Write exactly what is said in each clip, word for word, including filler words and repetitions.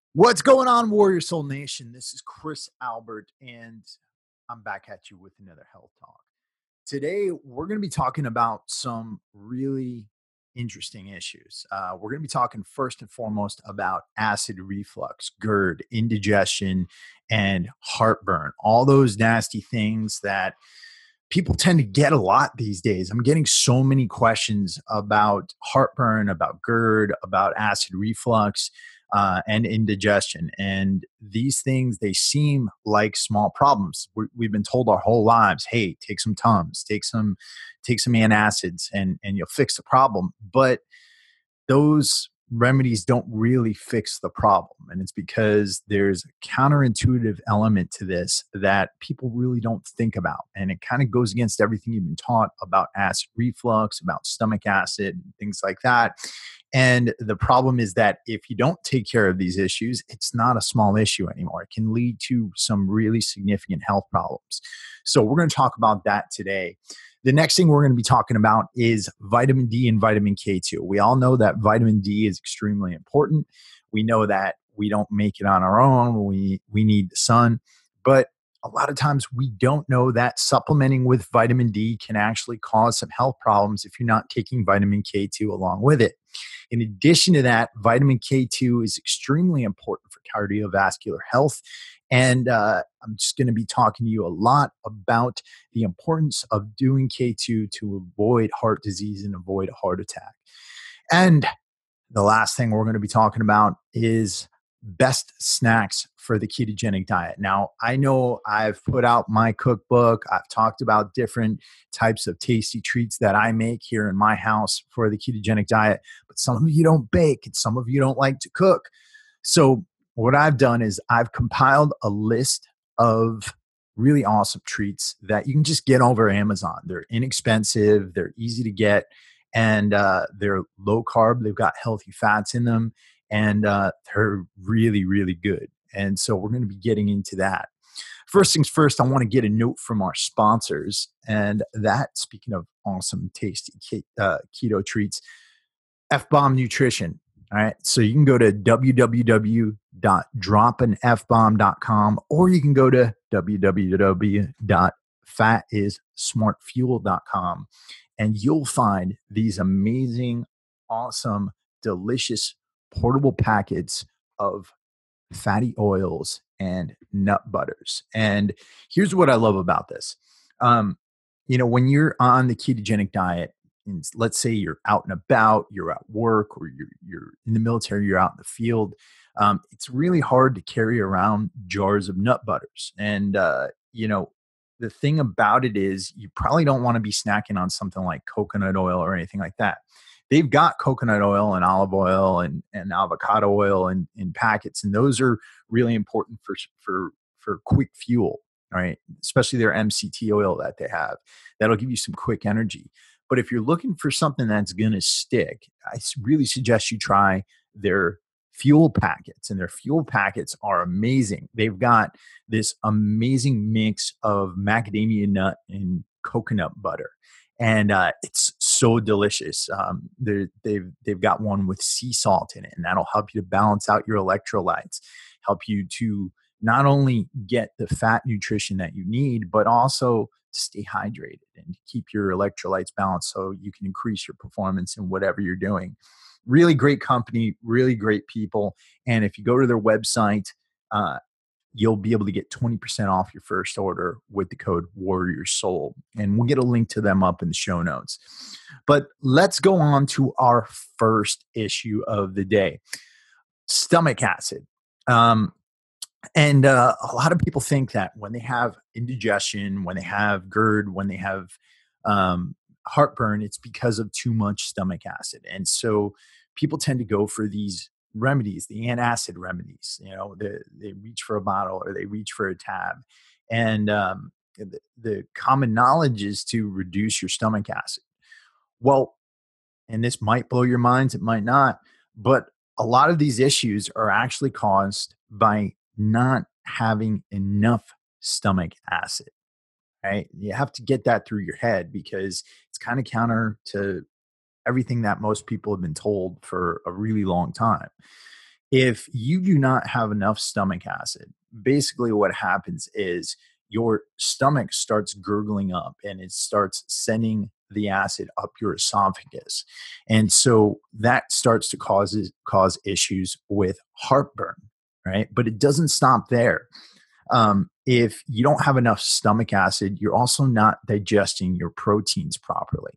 What's going on, Warrior Soul Nation? This is Chris Albert, and I'm back at you with another health talk. Today, we're going to be talking about some really interesting issues. Uh, we're going to be talking first and foremost about acid reflux, GERD, indigestion, and heartburn. All those nasty things that people tend to get a lot these days. I'm getting so many questions about heartburn, about GERD, about acid reflux, uh, and indigestion. And these things, they seem like small problems. we we've been told our whole lives, hey, take some Tums, take some, take some antacids, and and you'll fix the problem. But those remedies don't really fix the problem. And it's because there's a counterintuitive element to this that people really don't think about. And it kind of goes against everything you've been taught about acid reflux, about stomach acid, and things like that. And the problem is that if you don't take care of these issues, it's not a small issue anymore. It can lead to some really significant health problems. So we're going to talk about that today. The next thing we're going to be talking about is vitamin D and vitamin K two. We all know that vitamin D is extremely important. We know that we don't make it on our own. We we need the sun, but a lot of times we don't know that supplementing with vitamin D can actually cause some health problems if you're not taking vitamin K two along with it. In addition to that, vitamin K two is extremely important for cardiovascular health. And uh, I'm just going to be talking to you a lot about the importance of doing K two to avoid heart disease and avoid a heart attack. And the last thing we're going to be talking about is best snacks for the ketogenic diet. Now, I know I've put out my cookbook. I've talked about different types of tasty treats that I make here in my house for the ketogenic diet, but some of you don't bake and some of you don't like to cook. So what I've done is I've compiled a list of really awesome treats that you can just get over Amazon. They're inexpensive, they're easy to get, and uh, they're low carb. They've got healthy fats in them, and uh, they're really, really good. And so we're going to be getting into that. First things first, I want to get a note from our sponsors. And that, speaking of awesome, tasty ke- uh, keto treats, F-Bomb Nutrition. All right. So you can go to w w w dot drop an f bomb dot com, or you can go to w w w dot fat is smart fuel dot com, and you'll find these amazing, awesome, delicious portable packets of fatty oils and nut butters. And here's what I love about this. Um, you know, when you're on the ketogenic diet, and let's say you're out and about, you're at work, or you're you're in the military, you're out in the field, um, it's really hard to carry around jars of nut butters. And uh, you know, the thing about it is, you probably don't want to be snacking on something like coconut oil or anything like that. They've got coconut oil and olive oil and, and avocado oil in, in packets, and those are really important for for for quick fuel, right? Especially their M C T oil that they have. That'll give you some quick energy. But if you're looking for something that's going to stick, I really suggest you try their fuel packets. And their fuel packets are amazing. They've got this amazing mix of macadamia nut and coconut butter. And uh, it's so delicious. Um, they've they've got one with sea salt in it, and that'll help you to balance out your electrolytes, help you to not only get the fat nutrition that you need, but also to stay hydrated and keep your electrolytes balanced so you can increase your performance in whatever you're doing. Really great company, really great people. And if you go to their website, uh, you'll be able to get twenty percent off your first order with the code Warrior Soul. And we'll get a link to them up in the show notes. But let's go on to our first issue of the day, stomach acid. Um, and uh, a lot of people think that when they have indigestion, when they have GERD, when they have um, heartburn, it's because of too much stomach acid. And so people tend to go for these remedies, the antacid remedies. You know, they, they reach for a bottle or they reach for a tab. And um, the, the common knowledge is to reduce your stomach acid. Well, and this might blow your minds, it might not, but a lot of these issues are actually caused by not having enough stomach acid, right? You have to get that through your head because it's kind of counter to everything that most people have been told for a really long time. If you do not have enough stomach acid, basically what happens is your stomach starts gurgling up and it starts sending the acid up your esophagus. And so that starts to cause cause issues with heartburn, right? But it doesn't stop there. Um, if you don't have enough stomach acid, you're also not digesting your proteins properly.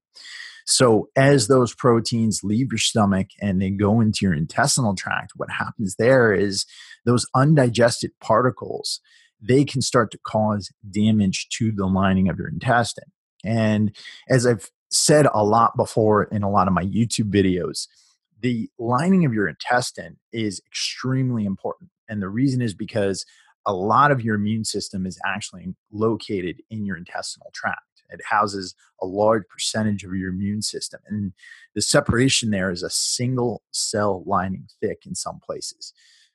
So, as those proteins leave your stomach and they go into your intestinal tract, what happens there is those undigested particles, they can start to cause damage to the lining of your intestine. And as I've said a lot before in a lot of my YouTube videos, the lining of your intestine is extremely important. And the reason is because a lot of your immune system is actually located in your intestinal tract. It houses a large percentage of your immune system. And the separation there is a single cell lining thick in some places.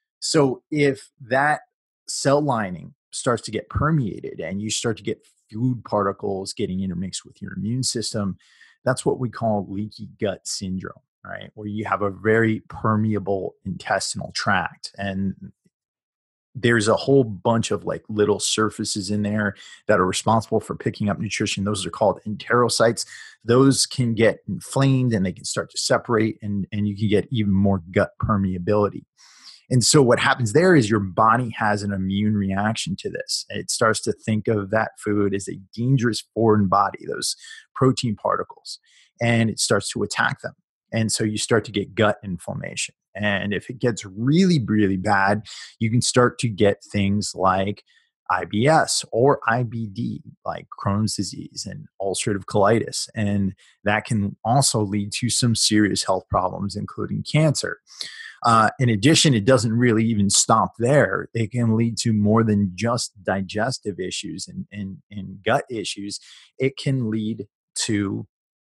So if that cell lining starts to get permeated and you start to get food particles getting intermixed with your immune system, that's what we call leaky gut syndrome, right? Where you have a very permeable intestinal tract. And there's a whole bunch of like little surfaces in there that are responsible for picking up nutrition. Those are called enterocytes. Those can get inflamed and they can start to separate, and, and you can get even more gut permeability. And so what happens there is your body has an immune reaction to this. It starts to think of that food as a dangerous foreign body, those protein particles, and it starts to attack them. And so you start to get gut inflammation. And if it gets really, really bad, you can start to get things like I B S or I B D, like Crohn's disease and ulcerative colitis. And that can also lead to some serious health problems, including cancer. Uh, in addition, it doesn't really even stop there. It can lead to more than just digestive issues and, and, and gut issues. It can lead to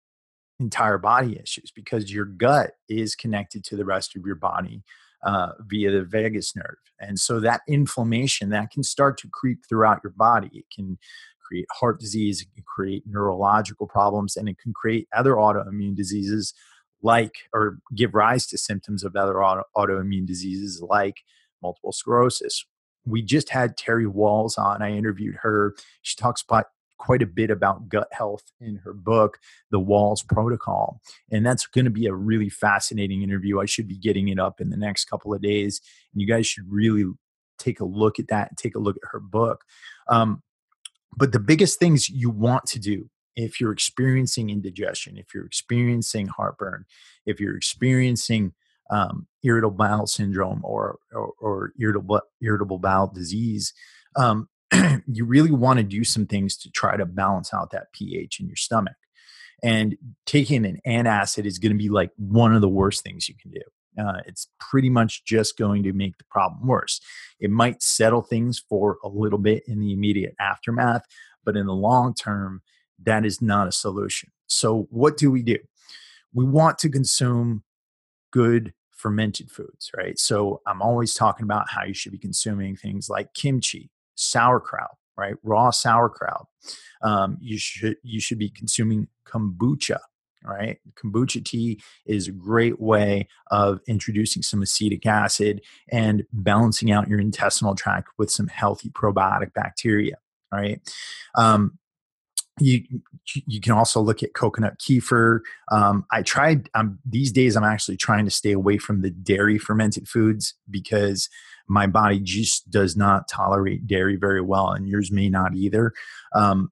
entire body issues because your gut is connected to the rest of your body uh, via the vagus nerve. And so that inflammation that can start to creep throughout your body. It can create heart disease, it can create neurological problems, and it can create other autoimmune diseases like, or give rise to symptoms of other auto, autoimmune diseases like multiple sclerosis. We just had Terry Walls on. I interviewed her. She talks about quite a bit about gut health in her book, The Walls Protocol. And that's going to be a really fascinating interview. I should be getting it up in the next couple of days. And you guys should really take a look at that and take a look at her book. Um, but the biggest things you want to do if you're experiencing indigestion, if you're experiencing heartburn, if you're experiencing um, irritable bowel syndrome or, or, or irritable, irritable bowel disease, um, you really want to do some things to try to balance out that pH in your stomach. And taking an antacid is going to be like one of the worst things you can do. Uh, it's pretty much just going to make the problem worse. It might settle things for a little bit in the immediate aftermath, but in the long term, that is not a solution. So, what do we do? We want to consume good fermented foods, right? So I'm always talking about how you should be consuming things like kimchi, sauerkraut, right? Raw sauerkraut. Um, you should you should be consuming kombucha, right? Kombucha tea is a great way of introducing some acetic acid and balancing out your intestinal tract with some healthy probiotic bacteria, right? Um, you you can also look at coconut kefir. Um, I tried um, these days. I'm actually trying to stay away from the dairy fermented foods because my body just does not tolerate dairy very well, and yours may not either. Um,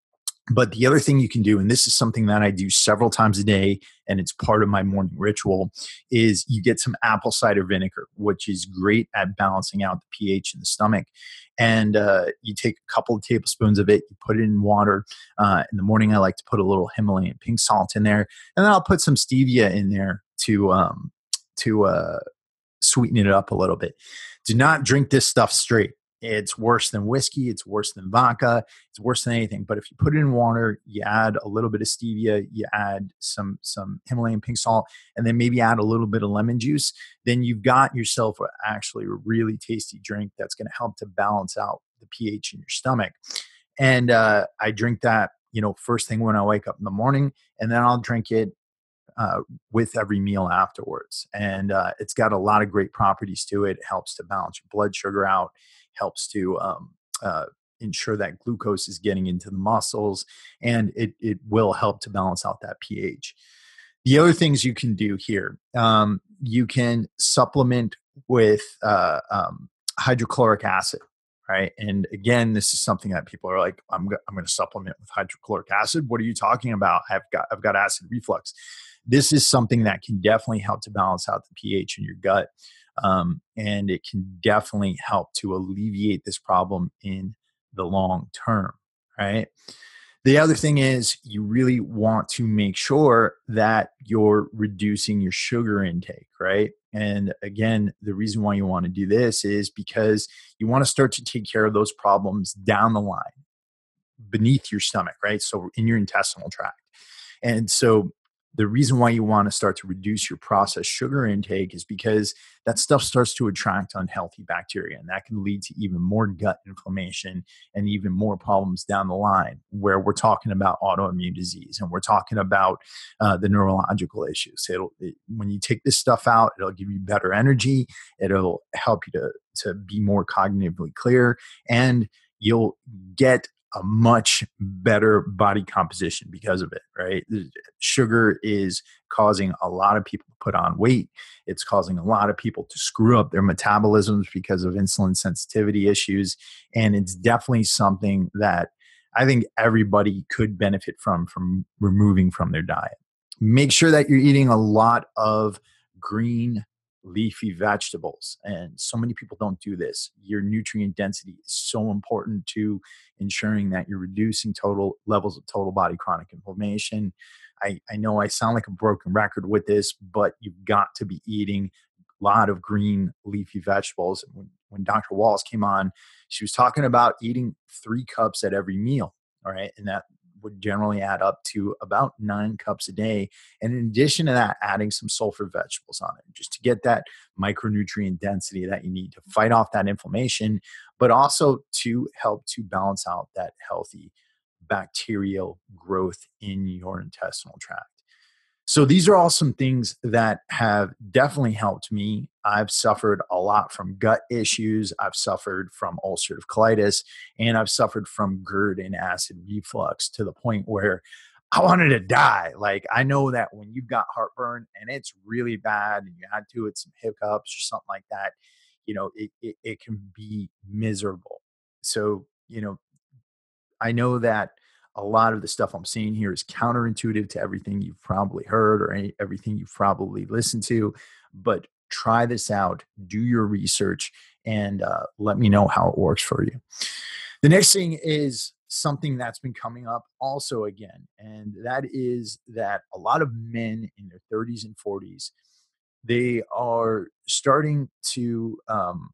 but the other thing you can do, and this is something that I do several times a day, and it's part of my morning ritual, is you get some apple cider vinegar, which is great at balancing out the pH in the stomach. And uh, you take a couple of tablespoons of it, you put it in water. Uh, in the morning, I like to put a little Himalayan pink salt in there, and then I'll put some stevia in there to um, to uh, sweeten it up a little bit. Do not drink this stuff straight. It's worse than whiskey. It's worse than vodka. It's worse than anything. But if you put it in water, you add a little bit of stevia, you add some some Himalayan pink salt, and then maybe add a little bit of lemon juice, then you've got yourself a, actually a really tasty drink that's going to help to balance out the pH in your stomach. And uh, I drink that, you know, first thing when I wake up in the morning, and then I'll drink it uh, with every meal afterwards. And uh, it's got a lot of great properties to it. It helps to balance your blood sugar out, helps to um, uh, ensure that glucose is getting into the muscles, and it, it will help to balance out that pH. The other things you can do here, um, you can supplement with uh, um, hydrochloric acid, right? And again, this is something that people are like, I'm, go- I'm going to supplement with hydrochloric acid. What are you talking about? I've got, I've got acid reflux. This is something that can definitely help to balance out the pH in your gut. Um, and it can definitely help to alleviate this problem in the long term, right? The other thing is you really want to make sure that you're reducing your sugar intake, right? And again, the reason why you want to do this is because you want to start to take care of those problems down the line beneath your stomach, right? So in your intestinal tract. And so the reason why you want to start to reduce your processed sugar intake is because that stuff starts to attract unhealthy bacteria, and that can lead to even more gut inflammation and even more problems down the line, where we're talking about autoimmune disease and we're talking about uh, the neurological issues. It'll, it, when you take this stuff out, it'll give you better energy. It'll help you to, to be more cognitively clear, and you'll get a much better body composition because of it, right? Sugar is causing a lot of people to put on weight. It's causing a lot of people to screw up their metabolisms because of insulin sensitivity issues. And it's definitely something that I think everybody could benefit from, from removing from their diet. Make sure that you're eating a lot of green leafy vegetables. And so many people don't do this. Your nutrient density is so important to ensuring that you're reducing total levels of total body chronic inflammation. I, I know I sound like a broken record with this, but you've got to be eating a lot of green leafy vegetables. When, when Doctor Wallace came on, she was talking about eating three cups at every meal. All right. And that would generally add up to about nine cups a day. And in addition to that, adding some sulfur vegetables on it, just to get that micronutrient density that you need to fight off that inflammation, but also to help to balance out that healthy bacterial growth in your intestinal tract. So these are all some things that have definitely helped me. I've suffered a lot from gut issues. I've suffered from ulcerative colitis, and I've suffered from GERD and acid reflux to the point where I wanted to die. Like, I know that when you've got heartburn and it's really bad and you add to it some hiccups or something like that, you know, it, it, it can be miserable. So, you know, I know that a lot of the stuff I'm saying here is counterintuitive to everything you've probably heard or any, everything you've probably listened to, but try this out, do your research, and uh, let me know how it works for you. The next thing is something that's been coming up also again, and that is that a lot of men in their thirties and forties, they are starting to um,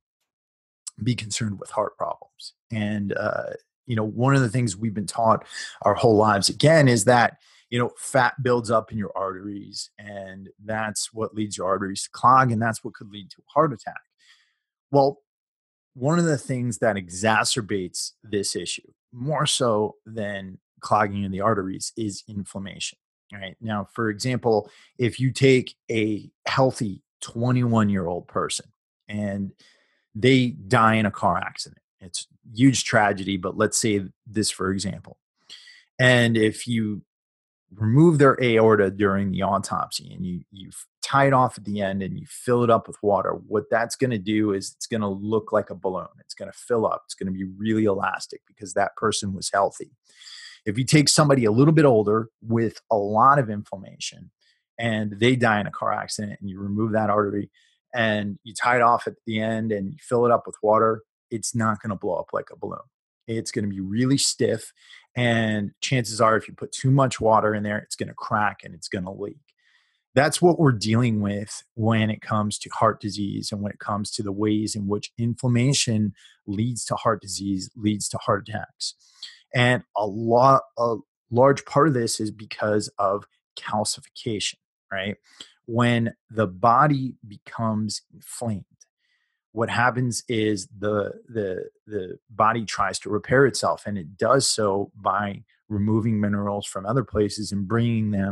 be concerned with heart problems. And, uh, you know, one of the things we've been taught our whole lives, again, is that, you know, fat builds up in your arteries, and that's what leads your arteries to clog, and that's what could lead to a heart attack. Well, one of the things that exacerbates this issue more so than clogging in the arteries is inflammation. Right now, for example, if you take a healthy twenty-one year old person and they die in a car accident, it's a huge tragedy, but let's say this for example. And if you remove their aorta during the autopsy and you you tie it off at the end and you fill it up with water, what that's going to do is it's going to look like a balloon. It's going to fill up. It's going to be really elastic because that person was healthy. If you take somebody a little bit older with a lot of inflammation and they die in a car accident and you remove that artery and you tie it off at the end and you fill it up with water, it's not going to blow up like a balloon. It's going to be really stiff. And chances are, if you put too much water in there, it's going to crack and it's going to leak. That's what we're dealing with when it comes to heart disease and when it comes to the ways in which inflammation leads to heart disease, leads to heart attacks. And a lot, a large part of this is because of calcification, right? When the body becomes inflamed, what happens is the the the body tries to repair itself, and it does so by removing minerals from other places and bringing them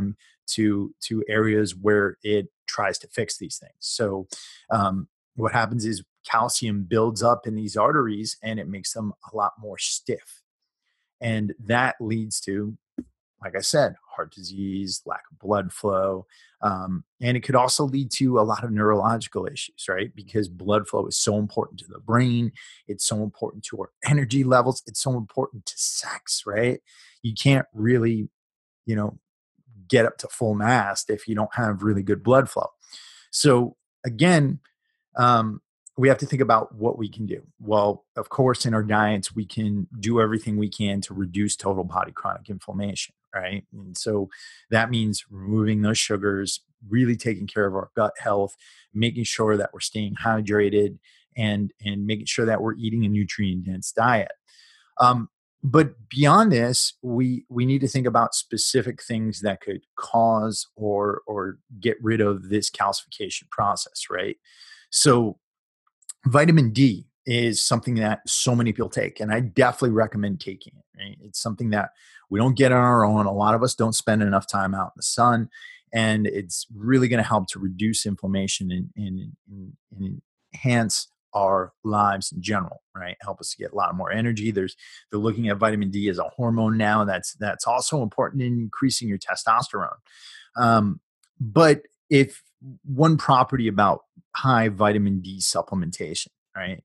to to areas where it tries to fix these things. So um, what happens is calcium builds up in these arteries and it makes them a lot more stiff, and that leads to, like I said, heart disease, lack of blood flow. Um, and it could also lead to a lot of neurological issues, right? Because blood flow is so important to the brain. It's so important to our energy levels. It's so important to sex, right? You can't really, you know, get up to full mast if you don't have really good blood flow. So, again, um, we have to think about what we can do. Well, of course, in our diets, we can do everything we can to reduce total body chronic inflammation, right? And so that means removing those sugars, really taking care of our gut health, making sure that we're staying hydrated, and and making sure that we're eating a nutrient dense diet. Um, but beyond this, we we need to think about specific things that could cause or or get rid of this calcification process, right? So vitamin D is something that so many people take, and I definitely recommend taking it. Right? It's something that we don't get on our own. A lot of us don't spend enough time out in the sun, and it's really going to help to reduce inflammation and, and, and, and enhance our lives in general. Right? Help us to get a lot more energy. There's they're looking at vitamin D as a hormone now. That's that's also important in increasing your testosterone. Um, but if one property about high vitamin D supplementation, right,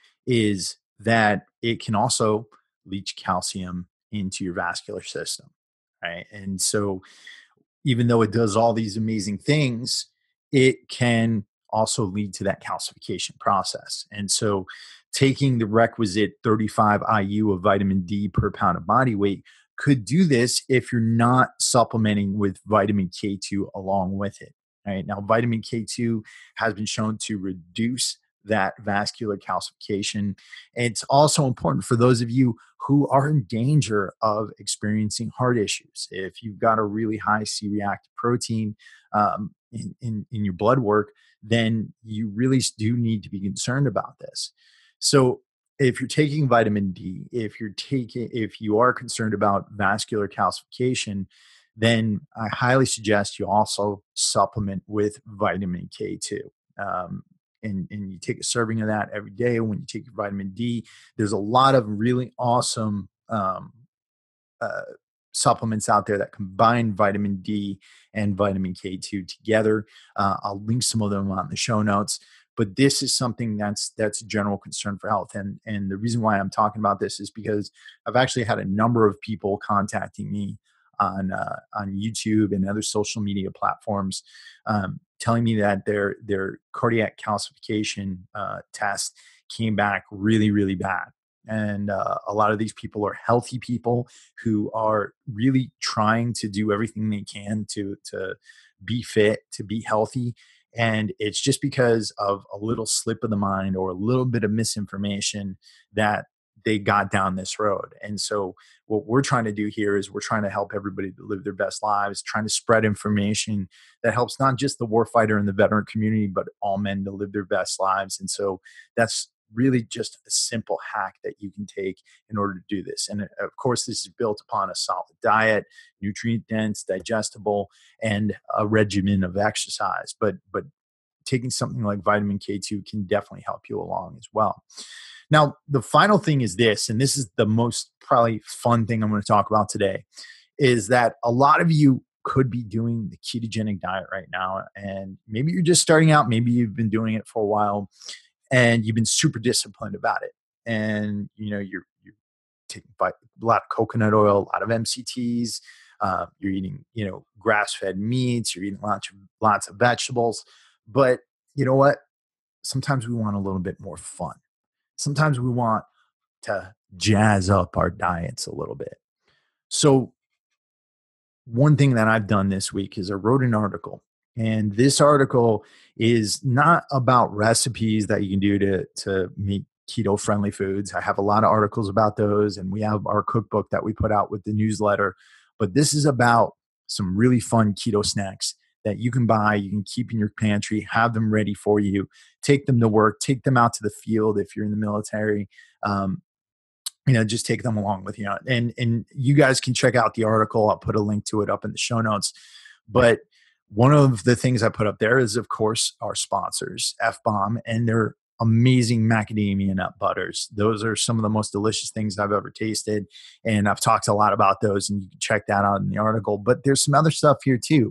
is that it can also leach calcium into your vascular system, right? And so even though it does all these amazing things, it can also lead to that calcification process. And so taking the requisite thirty-five I U of vitamin D per pound of body weight could do this if you're not supplementing with vitamin K two along with it. Right now, vitamin K two has been shown to reduce that vascular calcification. It's also important for those of you who are in danger of experiencing heart issues. If you've got a really high C reactive protein um, in, in, in your blood work, then you really do need to be concerned about this. So if you're taking vitamin D, if you're taking, if you are concerned about vascular calcification, then I highly suggest you also supplement with vitamin K two. Um, and, and you take a serving of that every day when you take your vitamin D. There's a lot of really awesome um, uh, supplements out there that combine vitamin D and vitamin K two together. Uh, I'll link some of them on the show notes. But this is something that's that's a general concern for health, and and the reason why I'm talking about this is because I've actually had a number of people contacting me on uh, on YouTube and other social media platforms, um, telling me that their their cardiac calcification uh, test came back really really bad. And uh, a lot of these people are healthy people who are really trying to do everything they can to to be fit, to be healthy. And it's just because of a little slip of the mind or a little bit of misinformation that they got down this road. And so what we're trying to do here is we're trying to help everybody to live their best lives, trying to spread information that helps not just the warfighter and the veteran community, but all men to live their best lives. And so that's really just a simple hack that you can take in order to do this. And of course, this is built upon a solid diet, nutrient dense, digestible, and a regimen of exercise. But but taking something like vitamin K two can definitely help you along as well. Now, the final thing is this, and this is the most probably fun thing I'm going to talk about today, is that a lot of you could be doing the ketogenic diet right now. And maybe you're just starting out, maybe you've been doing it for a while and you've been super disciplined about it. And, you know, you're, you're taking a lot of coconut oil, a lot of M C Ts, uh, you're eating, you know, grass-fed meats, you're eating lots of, lots of vegetables. But you know what? Sometimes we want a little bit more fun. Sometimes we want to jazz up our diets a little bit. So one thing that I've done this week is I wrote an article, and this article is not about recipes that you can do to, to make keto friendly foods. I have a lot of articles about those, and we have our cookbook that we put out with the newsletter. But this is about some really fun keto snacks that you can buy, you can keep in your pantry, have them ready for you, take them to work, take them out to the field if you're in the military. Um, you know, just take them along with you. And and you guys can check out the article. I'll put a link to it up in the show notes. But one of the things I put up there is, of course, our sponsors, F-Bomb, and their amazing macadamia nut butters. Those are some of the most delicious things I've ever tasted. And I've talked a lot about those, and you can check that out in the article. But there's some other stuff here too.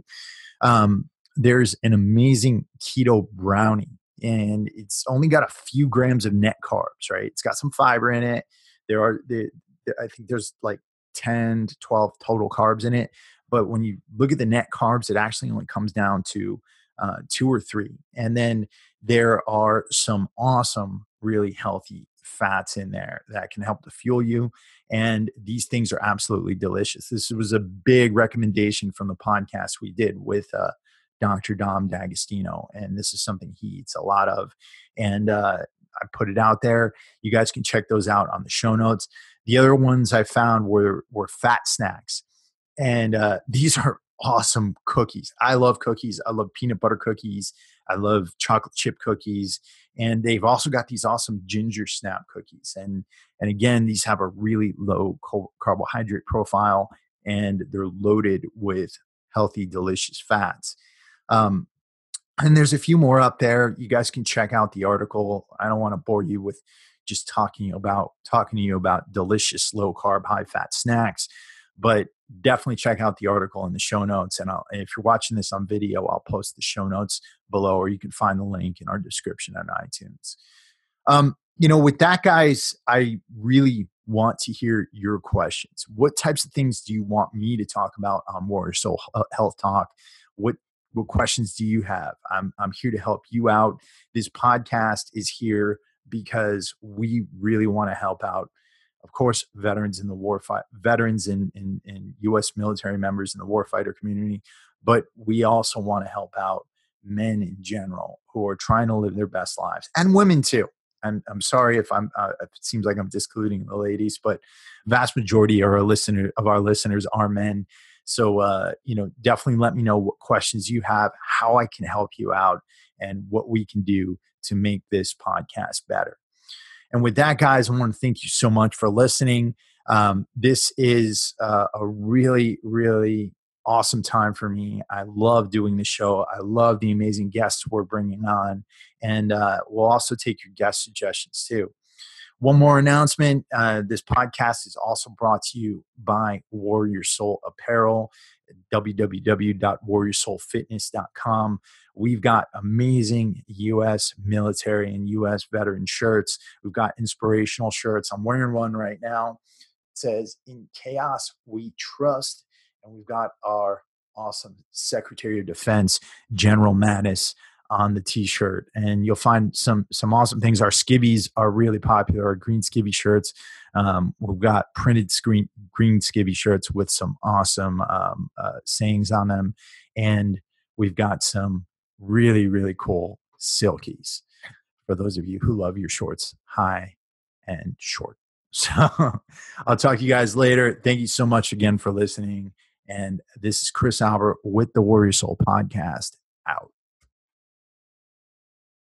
Um, there's an amazing keto brownie, and it's only got a few grams of net carbs, right? It's got some fiber in it. There are, the, I think there's like ten to twelve total carbs in it. But when you look at the net carbs, it actually only comes down to uh, two or three. And then there are some awesome, really healthy fats in there that can help to fuel you. And these things are absolutely delicious. This was a big recommendation from the podcast we did with uh, Doctor Dom D'Agostino. And this is something he eats a lot of. And uh, I put it out there. You guys can check those out on the show notes. The other ones I found were, were fat snacks. And uh, these are awesome cookies. I love cookies. I love peanut butter cookies. I love chocolate chip cookies. And they've also got these awesome ginger snap cookies. And, and again, these have a really low carbohydrate profile, and they're loaded with healthy, delicious fats. Um, and there's a few more up there. You guys can check out the article. I don't want to bore you with just talking about talking to you about delicious low carb, high fat snacks. But definitely check out the article in the show notes. And, I'll, and if you're watching this on video, I'll post the show notes below, or you can find the link in our description on iTunes. Um, you know, with that, guys, I really want to hear your questions. What types of things do you want me to talk about on Warrior Soul Health Talk? What what questions do you have? I'm I'm here to help you out. This podcast is here because we really want to help out, of course, veterans in the war fight, veterans and in, in, in U S military members in the warfighter community, but we also want to help out men in general who are trying to live their best lives, and women too. And I'm sorry if I'm, uh, if it seems like I'm discluding the ladies, but vast majority of our listener of our listeners are men. So, uh, you know, definitely let me know what questions you have, how I can help you out, and what we can do to make this podcast better. And with that, guys, I want to thank you so much for listening. Um, this is uh, a really, really awesome time for me. I love doing the show. I love the amazing guests we're bringing on. And uh, we'll also take your guest suggestions too. One more announcement. Uh, this podcast is also brought to you by Warrior Soul Apparel, w w w dot warrior soul fitness dot com. We've got amazing U S military and U S veteran shirts. We've got inspirational shirts. I'm wearing one right now. It says, "In chaos, we trust." And we've got our awesome Secretary of Defense, General Mattis, on the t-shirt. And you'll find some some awesome things. Our skivvies are really popular, our green skivvy shirts. Um, we've got printed screen, green skivvy shirts with some awesome um, uh, sayings on them. And we've got some really, really cool silkies for those of you who love your shorts high and short. So I'll talk to you guys later. Thank you so much again for listening. And this is Chris Albert with the Warrior Soul Podcast, out.